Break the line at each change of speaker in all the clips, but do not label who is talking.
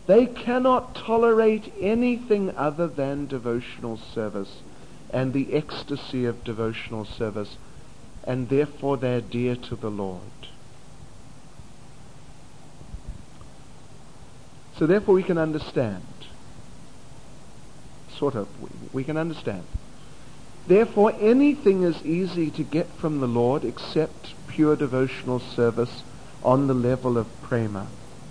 They cannot tolerate anything other than devotional service and the ecstasy of devotional service, and therefore they're dear to the Lord. So therefore we can understand. We can understand. Therefore anything is easy to get from the Lord except pure devotional service on the level of prema.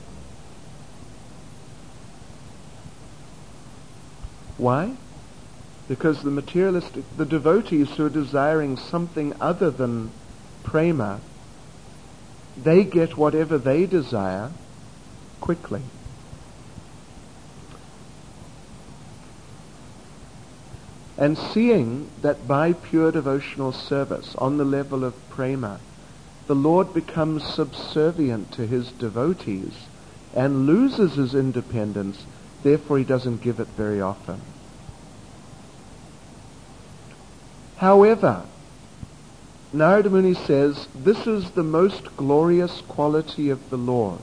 Why? Because the devotees who are desiring something other than prema, they get whatever they desire quickly. And seeing that by pure devotional service on the level of prema, the Lord becomes subservient to his devotees and loses his independence, therefore he doesn't give it very often. However, Narada Muni says this is the most glorious quality of the Lord,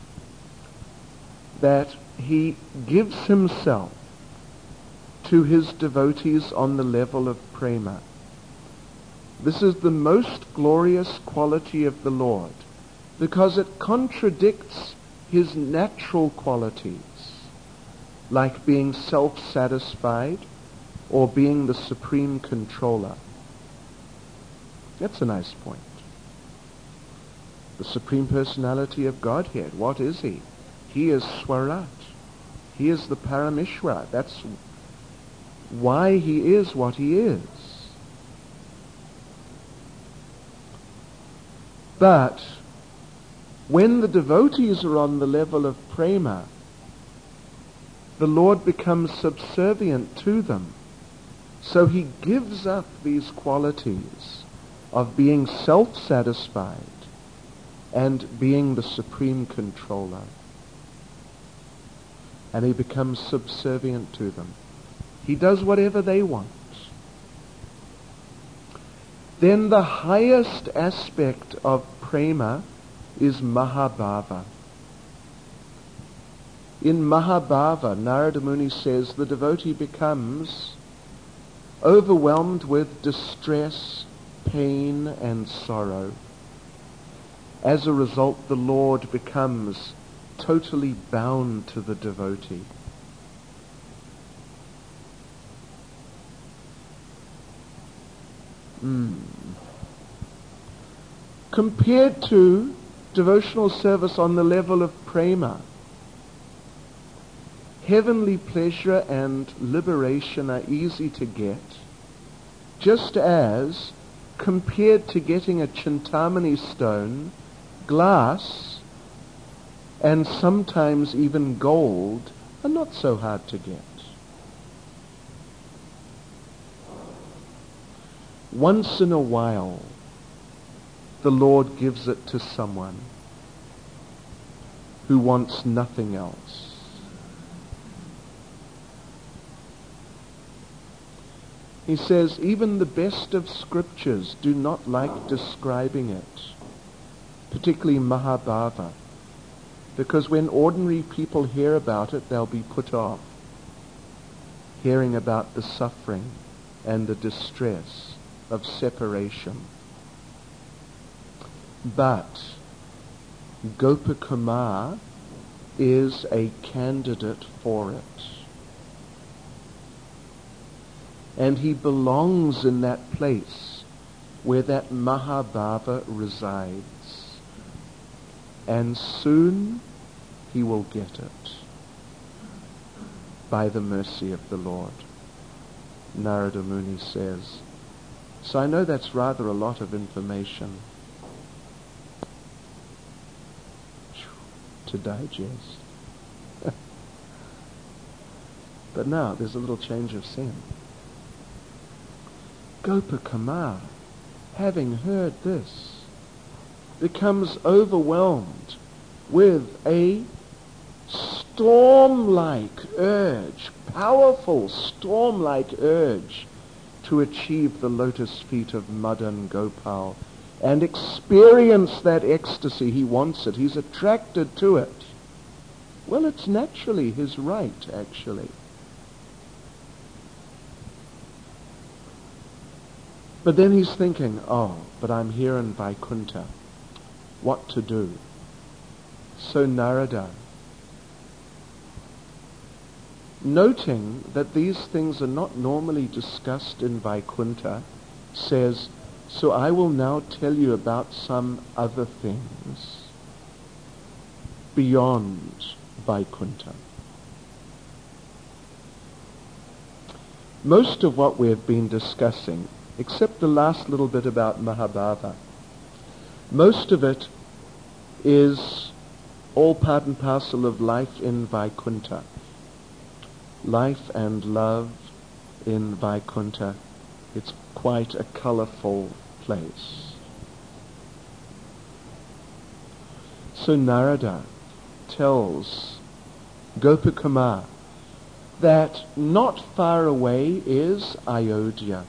that he gives himself to his devotees on the level of prema. This is the most glorious quality of the Lord because it contradicts his natural qualities, like being self-satisfied or being the supreme controller. That's a nice point. The Supreme Personality of Godhead, what is he? He is Swarat. He is the Parameshwara. That's why he is what he is. But when the devotees are on the level of prema, the Lord becomes subservient to them. So he gives up these qualities of being self-satisfied and being the supreme controller. And he becomes subservient to them. He does whatever they want. Then the highest aspect of prema is Mahabhava. In Mahabhava, Narada Muni says the devotee becomes overwhelmed with distress, pain, and sorrow. As a result, the Lord becomes totally bound to the devotee. Compared to devotional service on the level of prema, heavenly pleasure and liberation are easy to get, just as compared to getting a Chintamani stone, glass, and sometimes even gold are not so hard to get. Once in a while, the Lord gives it to someone who wants nothing else. He says, even the best of scriptures do not like describing it, particularly Mahabhava, because when ordinary people hear about it, they'll be put off, hearing about the suffering and the distress of separation. But Gopakumar is a candidate for it. And he belongs in that place where that Mahabhava resides. And soon he will get it by the mercy of the Lord. Narada Muni says. So I know that's rather a lot of information to digest. But now there's a little change of scene. Gopakumar, having heard this, becomes overwhelmed with a storm-like urge, powerful storm-like urge to achieve the lotus feet of Madan Gopal and experience that ecstasy. He wants it. He's attracted to it. Well, it's naturally his right, actually. But then he's thinking, oh, but I'm here in Vaikuntha. What to do? So Narada, noting that these things are not normally discussed in Vaikuntha, says, so I will now tell you about some other things beyond Vaikuntha. Most of what we have been discussing, except the last little bit about Mahabhava, most of it is all part and parcel of life in Vaikuntha. Life and love in Vaikuntha. It's quite a colourful place. So Narada tells Gopakumar that not far away is Ayodhya.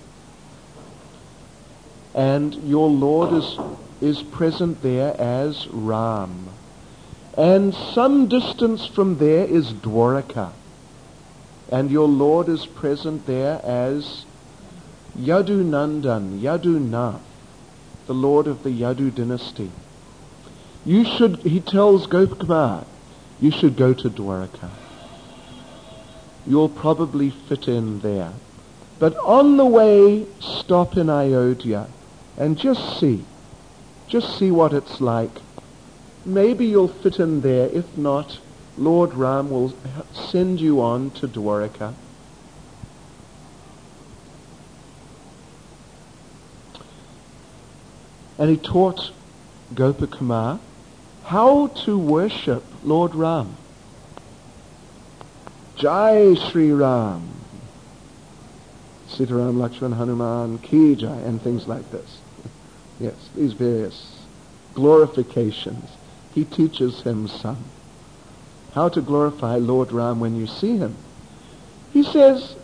And your Lord is present there as Ram. And some distance from there is Dwaraka. And your Lord is present there as Yadunandan, Yadunath, the Lord of the Yadu dynasty. He tells Gopakumar, you should go to Dwaraka. You'll probably fit in there. But on the way, stop in Ayodhya and just see what it's like. Maybe you'll fit in there. If not, Lord Ram will send you on to Dwaraka. And he taught Gopakumar how to worship Lord Ram. Jai Shri Ram. Sitaram Lakshman Hanuman Ki Jai, and things like this. Yes, these various glorifications. He teaches him some. How to glorify Lord Ram when you see him. He says,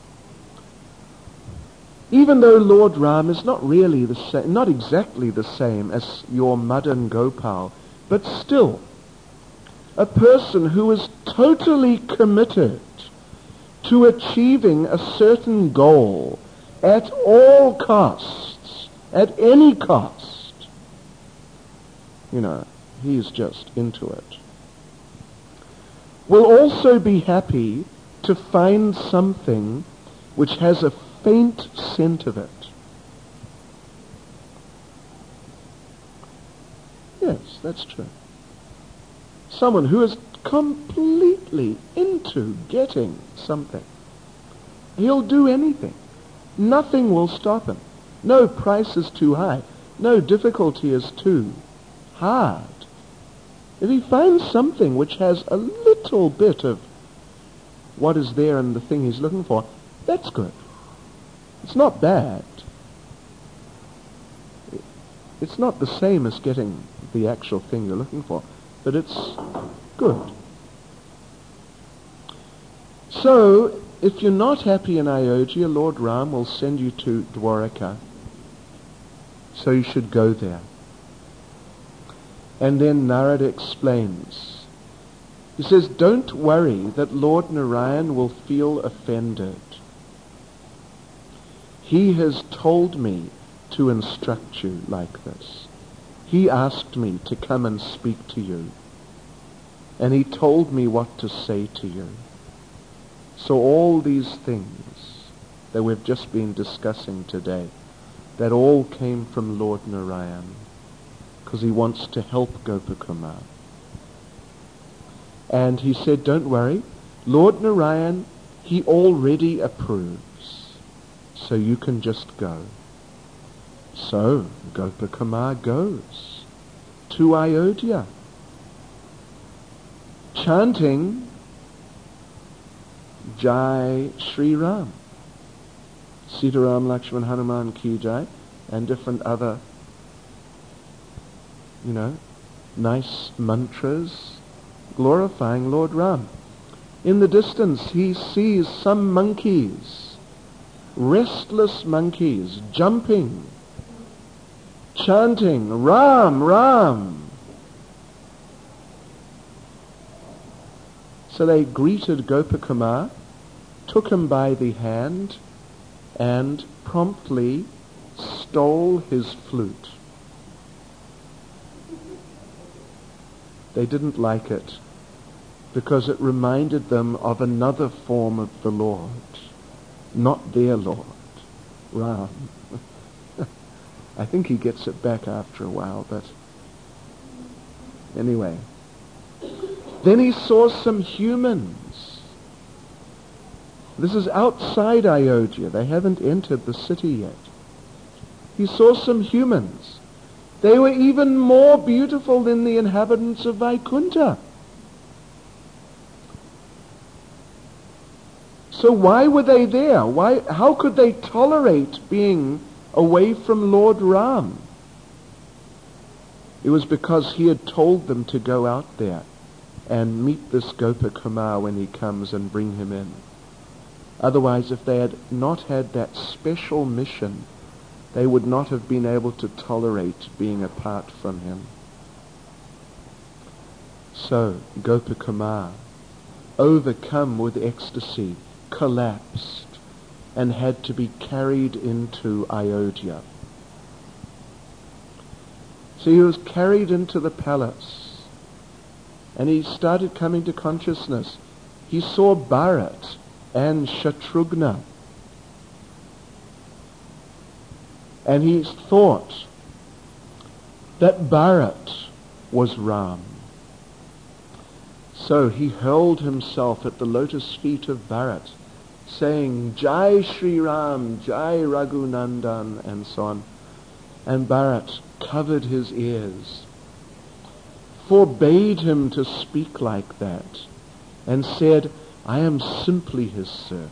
even though Lord Ram is not really the same, not exactly the same as your Madan Gopal, but still, a person who is totally committed to achieving a certain goal at all costs, at any cost, he's just into it, will also be happy to find something which has a faint scent of it. Yes, that's true. Someone who is completely into getting something. He'll do anything. Nothing will stop him. No price is too high. No difficulty is too hard. If he finds something which has a little bit of what is there in the thing he's looking for, that's good. It's not bad. It's not the same as getting the actual thing you're looking for, but it's good. So, if you're not happy in Ayodhya, Lord Ram will send you to Dwaraka. So you should go there. And then Narada explains. He says, don't worry that Lord Narayan will feel offended. He has told me to instruct you like this. He asked me to come and speak to you. And he told me what to say to you. So all these things that we've just been discussing today, that all came from Lord Narayan, because he wants to help Gopakumar. And he said, don't worry, Lord Narayan, he already approves, so you can just go. So Gopakumar goes to Ayodhya, chanting Jai Shri Ram, Sitaram Lakshman Hanuman Ki Jai, and different other, nice mantras glorifying Lord Ram. In the distance he sees some monkeys, restless monkeys, jumping, chanting Ram, Ram. So they greeted Gopakumar, took him by the hand, and promptly stole his flute. They didn't like it because it reminded them of another form of the Lord, not their Lord, Ram. I think he gets it back after a while, but anyway. Then he saw some humans. This is outside Ayodhya. They haven't entered the city yet. He saw some humans. They were even more beautiful than the inhabitants of Vaikuntha. So why were they there? How could they tolerate being away from Lord Ram? It was because he had told them to go out there and meet this Gopakumar when he comes and bring him in. Otherwise, if they had not had that special mission, they would not have been able to tolerate being apart from him. So, Gopakumar, overcome with ecstasy, collapsed and had to be carried into Ayodhya. So he was carried into the palace and he started coming to consciousness. He saw Bharat and Shatrughna, and he thought that Bharat was Ram. So he hurled himself at the lotus feet of Bharat, saying, Jai Shri Ram, Jai Raghunandan, and so on. And Bharat covered his ears, forbade him to speak like that, and said, I am simply his servant.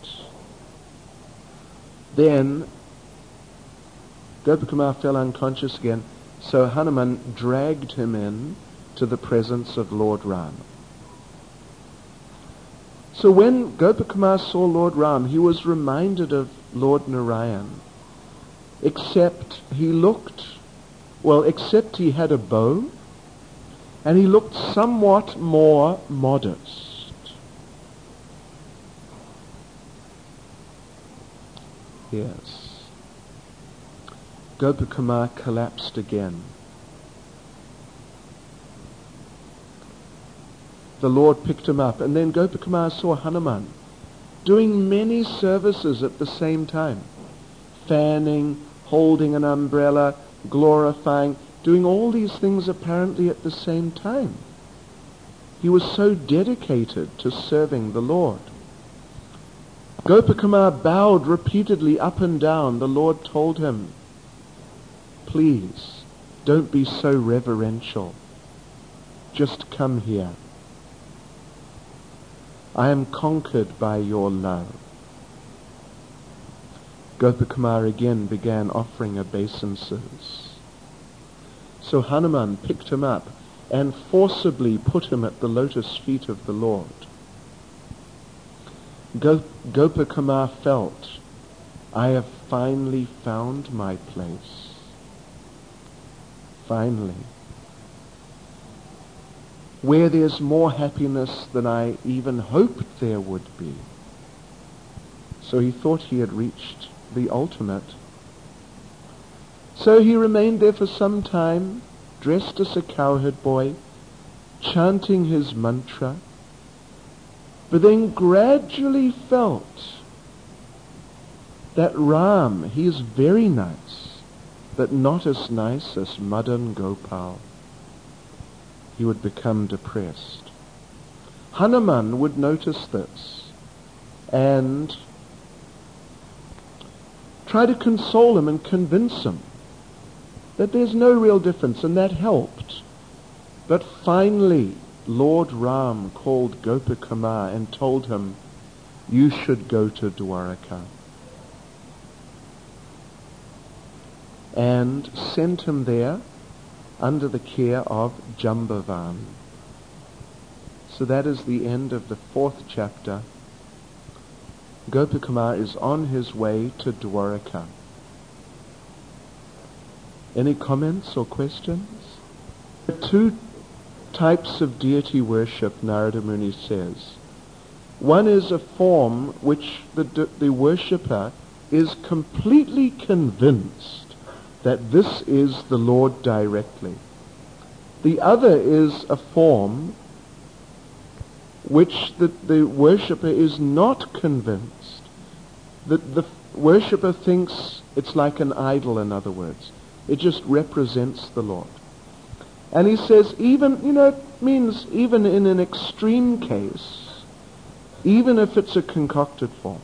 Then Gopakumar fell unconscious again, so Hanuman dragged him in to the presence of Lord Ram. So when Gopakumar saw Lord Ram, he was reminded of Lord Narayan, except he had a bow, and he looked somewhat more modest. Yes. Gopakumar collapsed again. The Lord picked him up, and then Gopakumar saw Hanuman doing many services at the same time. Fanning, holding an umbrella, glorifying, doing all these things apparently at the same time. He was so dedicated to serving the Lord. Gopakumar bowed repeatedly up and down. The Lord told him, please, don't be so reverential. Just come here. I am conquered by your love. Gopakumar again began offering obeisances. So Hanuman picked him up and forcibly put him at the lotus feet of the Lord. Gopakumar felt, I have finally found my place. Finally. Where there's more happiness than I even hoped there would be. So he thought he had reached the ultimate. So he remained there for some time, dressed as a cowherd boy, chanting his mantra, but then gradually felt that Ram, he is very nice, but not as nice as Madan Gopal. He would become depressed. Hanuman would notice this and try to console him and convince him that there's no real difference, and that helped. But finally, Lord Ram called Gopakumar and told him, you should go to Dwaraka. And sent him there under the care of Jambavan. So that is the end of the 4th chapter. Gopakumar is on his way to Dwaraka. Any comments or questions? Two types of deity worship, Narada Muni says. One is a form which the worshipper is completely convinced that this is the Lord directly. The other is a form which the worshipper is not convinced. The worshipper thinks it's like an idol, in other words. It just represents the Lord. And he says even, it means even in an extreme case, even if it's a concocted form.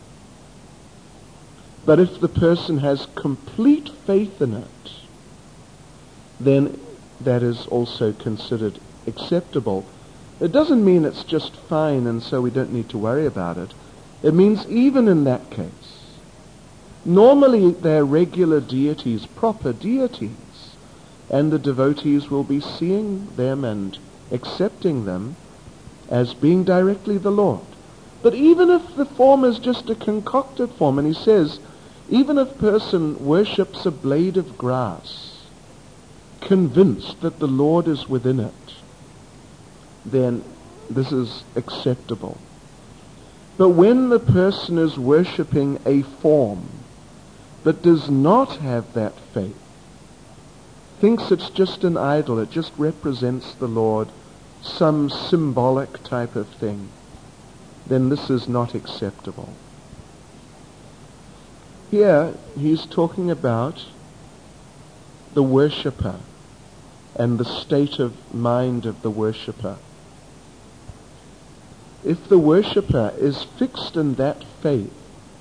But if the person has complete faith in it, then that is also considered acceptable. It doesn't mean it's just fine and so we don't need to worry about it. It means even in that case, normally they're regular deities, proper deities, and the devotees will be seeing them and accepting them as being directly the Lord. But even if the form is just a concocted form, and he says, even if a person worships a blade of grass, convinced that the Lord is within it, then this is acceptable. But when the person is worshipping a form, but does not have that faith, thinks it's just an idol, it just represents the Lord, some symbolic type of thing, then this is not acceptable. Here, he's talking about the worshipper and the state of mind of the worshipper. If the worshipper is fixed in that faith,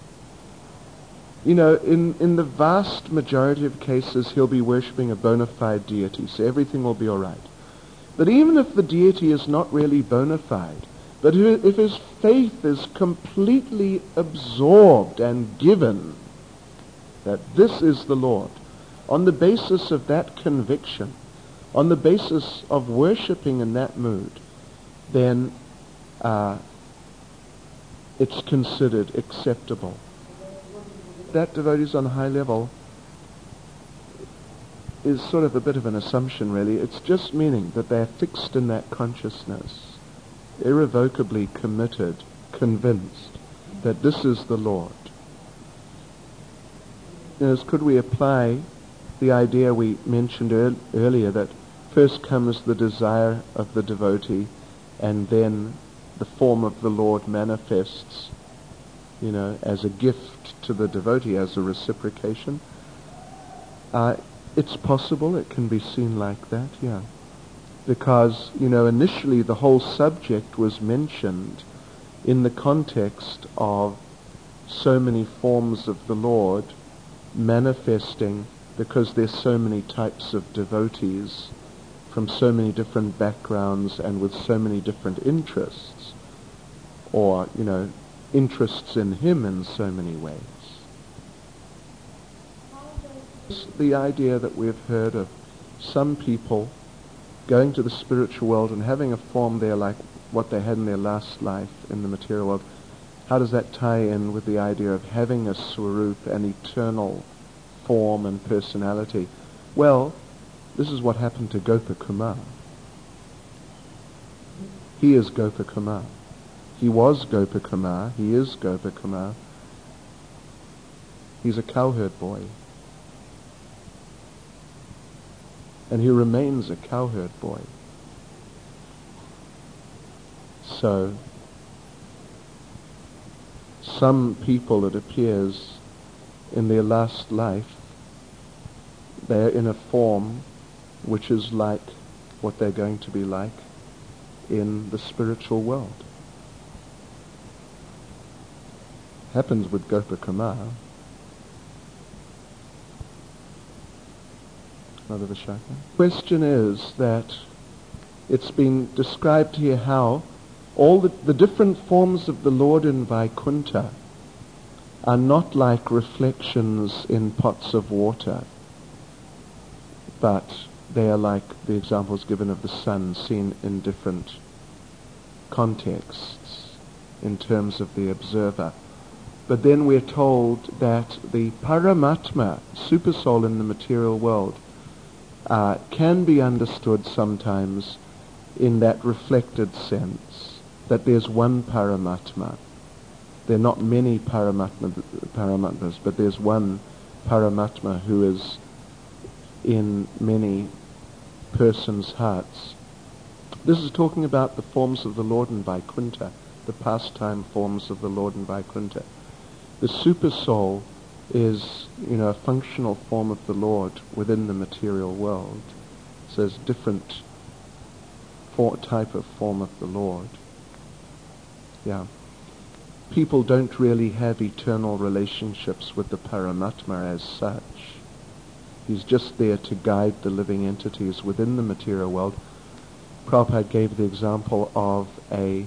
in the vast majority of cases, he'll be worshipping a bona fide deity, so everything will be all right. But even if the deity is not really bona fide, but if his faith is completely absorbed and given that this is the Lord, on the basis of that conviction, on the basis of worshipping in that mood, then it's considered acceptable. That devotees on a high level is sort of a bit of an assumption, really. It's just meaning that they're fixed in that consciousness, irrevocably committed, convinced that this is the Lord. Could we apply the idea we mentioned earlier that first comes the desire of the devotee and then the form of the Lord manifests, as a gift to the devotee, as a reciprocation? It's possible it can be seen like that, yeah. Because, initially the whole subject was mentioned in the context of so many forms of the Lord manifesting, because there's so many types of devotees from so many different backgrounds and with so many different interests, or, interests in him in so many ways. The idea that we've heard of some people going to the spiritual world and having a form there like what they had in their last life in the material world, how does that tie in with the idea of having a swarup, an eternal form and personality? Well, this is what happened to Gopakumar. He is Gopakumar. He was Gopakumar. He is Gopakumar. He's a cowherd boy. And he remains a cowherd boy. So, some people, it appears, in their last life, they're in a form which is like what they're going to be like in the spiritual world. Happens with Gopakumar. Another Vishaka. Question is that it's been described here how all the different forms of the Lord in Vaikuntha are not like reflections in pots of water, but they are like the examples given of the sun seen in different contexts in terms of the observer. But then we're told that the Paramatma, Supersoul in the material world, can be understood sometimes in that reflected sense, that there's one Paramatma. There are not many Paramatmas, but there's one Paramatma who is in many persons' hearts. This is talking about the forms of the Lord in Vaikuntha, the pastime forms of the Lord in Vaikuntha. The Supersoul is, a functional form of the Lord within the material world. So there's different type of form of the Lord. Yeah. People don't really have eternal relationships with the Paramatma as such. He's just there to guide the living entities within the material world. Prabhupada gave the example of a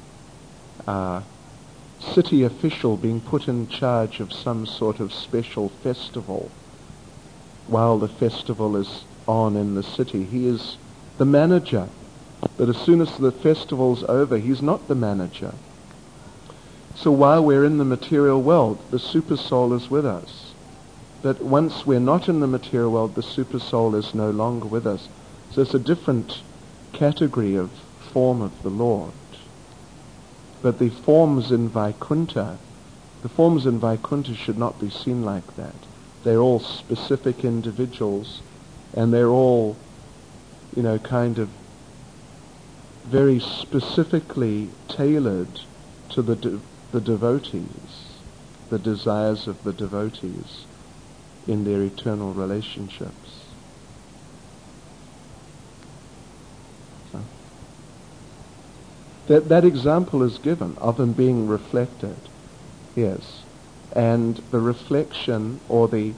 city official being put in charge of some sort of special festival. While the festival is on in the city, he is the manager. But as soon as the festival's over, he's not the manager. So while we're in the material world, the Supersoul is with us. But once we're not in the material world, the Supersoul is no longer with us. So it's a different category of form of the Lord. But the forms in Vaikuntha should not be seen like that. They're all specific individuals, and they're all, kind of very specifically tailored to the devotees, the desires of the devotees in their eternal relationships. So, that example is given of them being reflected, yes, and the reflection or the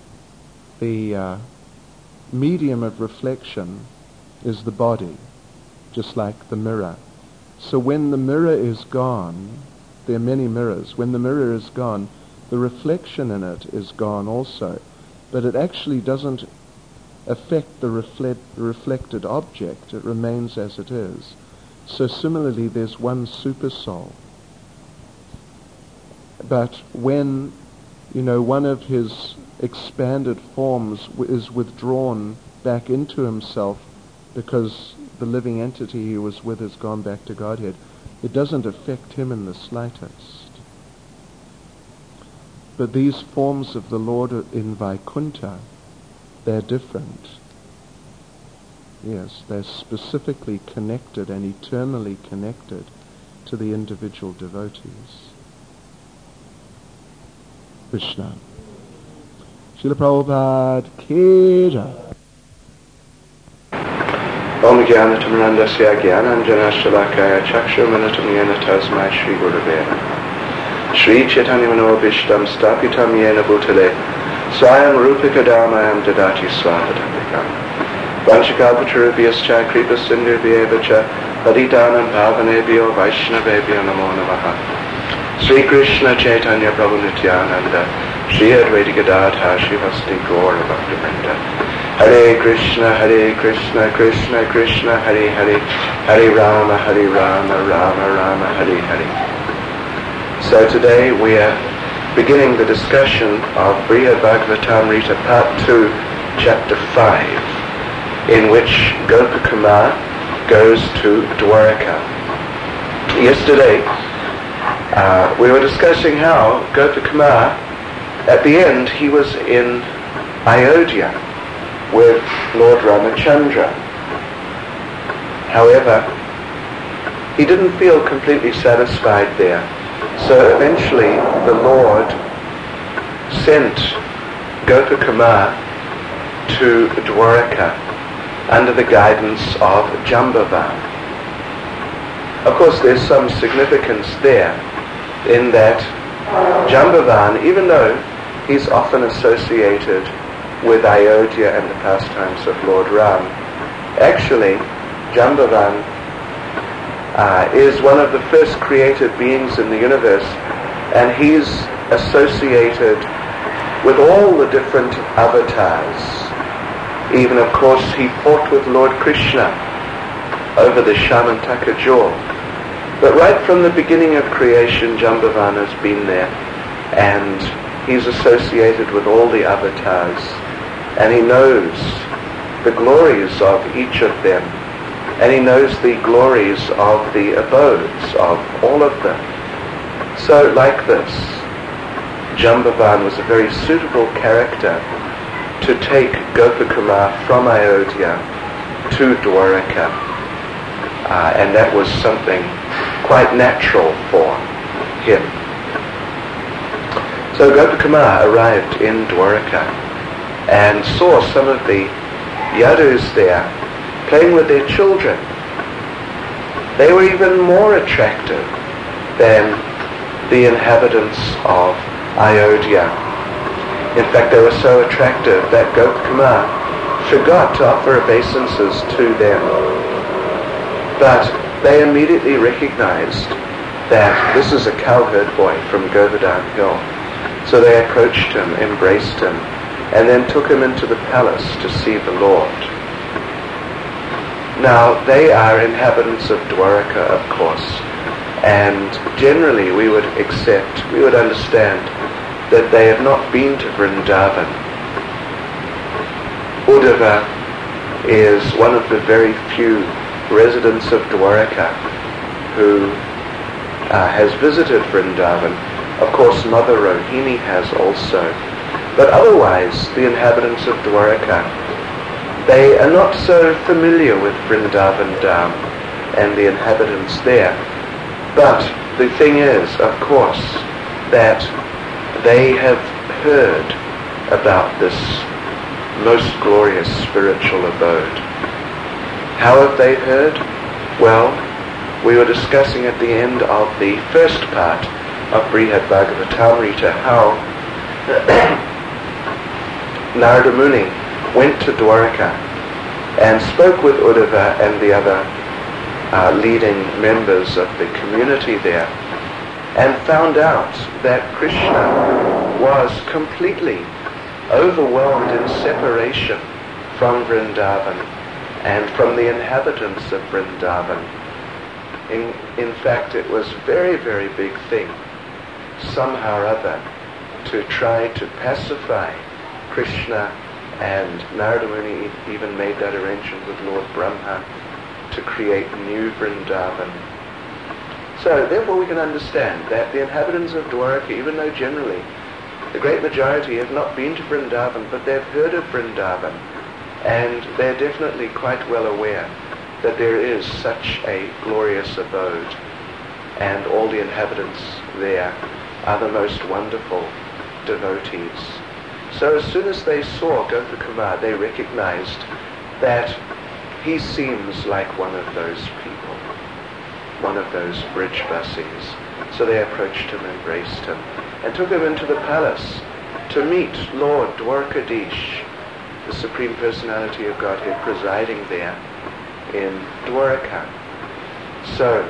medium of reflection is the body, just like the mirror. So when the mirror is gone, there are many mirrors. When the mirror is gone, the reflection in it is gone also. But it actually doesn't affect the reflected object. It remains as it is. So similarly, there's one Supersoul. But when, one of his expanded forms is withdrawn back into himself because the living entity he was with has gone back to Godhead, it doesn't affect him in the slightest. But these forms of the Lord in Vaikuntha, they're different. Yes, they're specifically connected and eternally connected to the individual devotees. Krishna. Srila Prabhupada Ki Jai.
Om Jnana-Tamarandasya Jnananjana-Shalakaya Chakshurmanatam Yena Tasmai Shri Gurave Namah. Shri Chaitanya Manobhishtam Stapitam Yena Bhutale Swayam Rupika Dharmayam Dadati Swapadapikam Vanchakalpatarubhyascha Kripa Sindhirvyevacha Paditanam Bhavanebhyo Vaishnavebhyo Namo Namaha. Sri Krishna Chaitanya Prabhu Nityananda Shri Advaita Gadadhar Shivasti Gaura Bhaktivinoda Hare Krishna, Krishna Krishna, Hare Hare, Hare Rama, Rama Rama, Hare Hare. So today we are beginning the discussion of Brihad Bhagavatamrita Part 2, Chapter 5, in which Gopakumar goes to Dwaraka. Yesterday we were discussing how Gopakumar, at the end, he was in Ayodhya with Lord Ramachandra. However, he didn't feel completely satisfied there. So eventually the Lord sent Gopakumar to Dwaraka under the guidance of Jambavan. Of course, there's some significance there in that Jambavan, even though he's often associated with Ayodhya and the pastimes of Lord Ram, actually Jambavan is one of the first created beings in the universe, and he's associated with all the different avatars. Even, of course, he fought with Lord Krishna over the Shamantaka jewel. But right from the beginning of creation, Jambavan has been there, and he's associated with all the avatars, and he knows the glories of each of them. and he knows the glories of the abodes of all of them. So like this, Jambavan was a very suitable character to take Gopakumar from Ayodhya to Dwaraka, and that was something quite natural for him. So Gopakumar arrived in Dwaraka and saw some of the Yadus there playing with their children. They were even more attractive than the inhabitants of Ayodhya. In fact, they were so attractive that Gopakumar forgot to offer obeisances to them. But they immediately recognized that this is a cowherd boy from Govardhan Hill. So they approached him, embraced him, and then took him into the palace to see the Lord. Now, they are inhabitants of Dwaraka, of course, and generally we would understand that they have not been to Vrindavan. Uddhava is one of the very few residents of Dwaraka who has visited Vrindavan. Of course, Mother Rohini has also. But otherwise, the inhabitants of Dwaraka, they are not so familiar with Vrindavan Dham and the inhabitants there. But the thing is, of course, that they have heard about this most glorious spiritual abode. How have they heard? Well, we were discussing at the end of the first part of Brihad Bhagavatamrita how Narada Muni went to Dwaraka and spoke with Uddhava and the other leading members of the community there, and found out that Krishna was completely overwhelmed in separation from Vrindavan and from the inhabitants of Vrindavan. In fact, it was a very, very big thing, somehow or other, to try to pacify Krishna, and Narada Muni even made that arrangement with Lord Brahma to create new Vrindavan. So therefore we can understand that the inhabitants of Dwaraka, even though generally the great majority have not been to Vrindavan, but they've heard of Vrindavan, and they're definitely quite well aware that there is such a glorious abode, and all the inhabitants there are the most wonderful devotees. So as soon as they saw Gopakumar, they recognized that he seems like one of those people, one of those Brijbasis. So they approached him, embraced him, and took him into the palace to meet Lord Dwarkadish, the Supreme Personality of Godhead presiding there in Dwaraka. So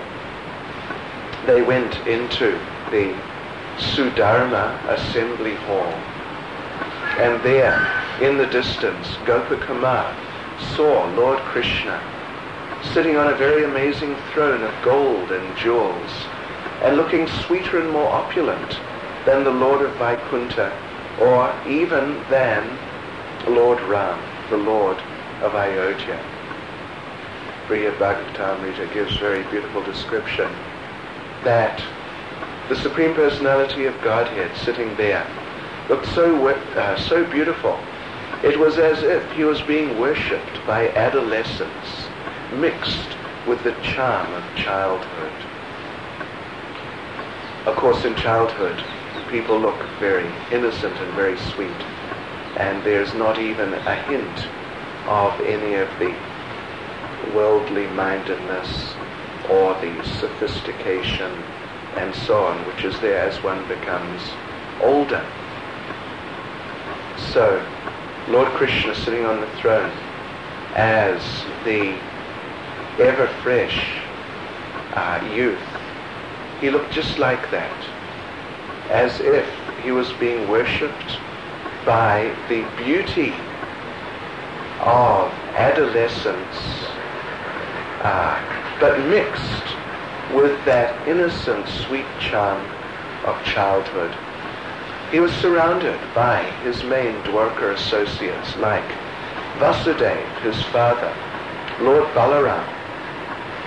they went into the Sudharma Assembly Hall, and there, in the distance, Gopakumar saw Lord Krishna sitting on a very amazing throne of gold and jewels, and looking sweeter and more opulent than the Lord of Vaikuntha, or even than Lord Ram, the Lord of Ayodhya. Brihad Bhagavatamrita gives very beautiful description that the Supreme Personality of Godhead sitting there looked so beautiful. It was as if he was being worshipped by adolescents, mixed with the charm of childhood. Of course, in childhood, people look very innocent and very sweet, and there's not even a hint of any of the worldly mindedness or the sophistication and so on, which is there as one becomes older. So, Lord Krishna sitting on the throne as the ever-fresh youth, he looked just like that, as if he was being worshipped by the beauty of adolescence, but mixed with that innocent, sweet charm of childhood. He was surrounded by his main Dwarka associates like Vasudeva, his father, Lord Balaram,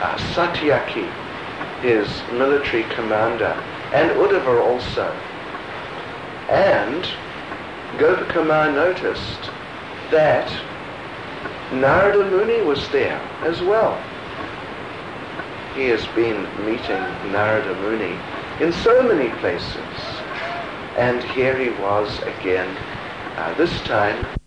Satyaki, his military commander, and Uddhava also. And Gopakuma noticed that Narada Muni was there as well. He has been meeting Narada Muni in so many places. And here he was again, this time